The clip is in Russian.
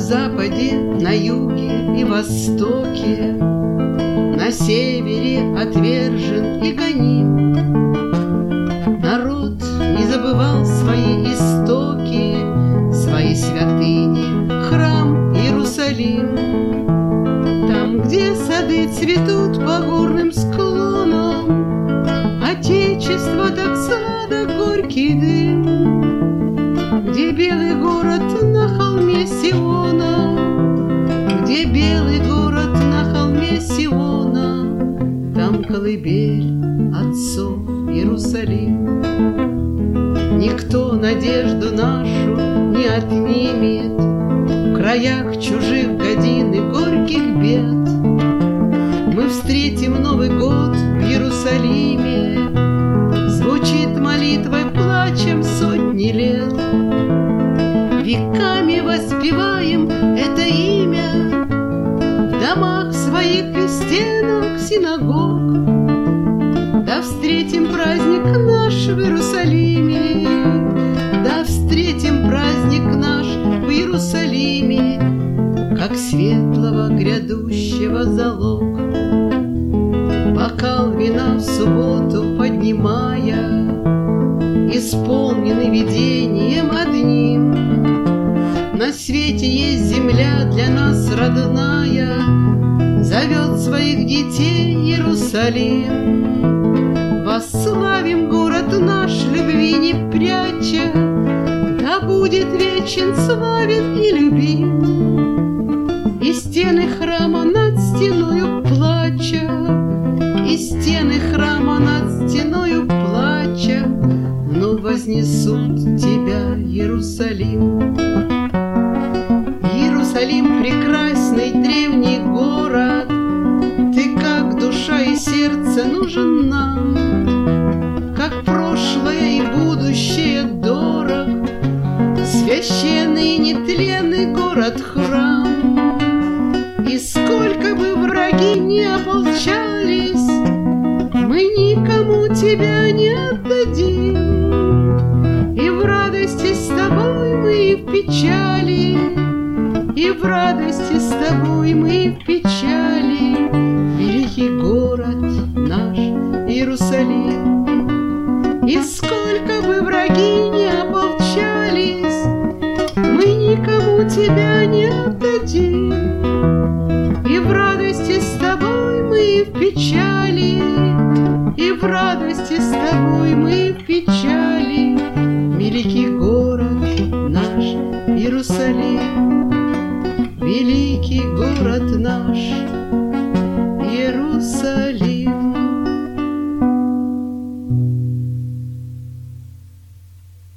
западе, на юге и востоке, на севере отвержен и гоним. Народ не забывал свои истоки, свои святыни, храм Иерусалим. Там, где сады цветут по горным склонам, Отечество так сладок горький дым. Где белый город на холме Сиона, где белый город на холме Сиона, там колыбель отцов Иерусалим. Никто надежду нашу не отнимет в краях чужих годин и горьких бед. Мы встретим Новый год в Иерусалиме, звучит молитвой плачем сотни лет. Веками воспеваем это имя в домах своих и стенах синагог. Да встретим праздник наш в Иерусалиме, да встретим праздник наш в Иерусалиме, как светлого грядущего залог. Бокал вина в субботу поднимая, исполненный видением одним. На свете есть земля для нас родная, зовет своих детей Иерусалим. Восславим город наш, любви не пряча, да будет вечен, славен и любим. И стены храма над стеною плача, и стены храма над стеною плача, но вознесут тебя, Иерусалим. Иерусалим, прекрасный древний город, ты как душа и сердце нужен нам, как прошлое и будущее дорог, священный и нетленный город-храм. И сколько бы враги не ополчались, мы никому тебя не отдадим. И в радости с тобой мы, и в печали, и в радости с тобой мы, и в печали. Великий город наш Иерусалим. И сколько бы враги не ополчались, мы никому тебя не отдадим. И в радости с тобой мы, и в печали, и в радости с тобой мы, и в печали. Великий город наш Иерусалим, великий город наш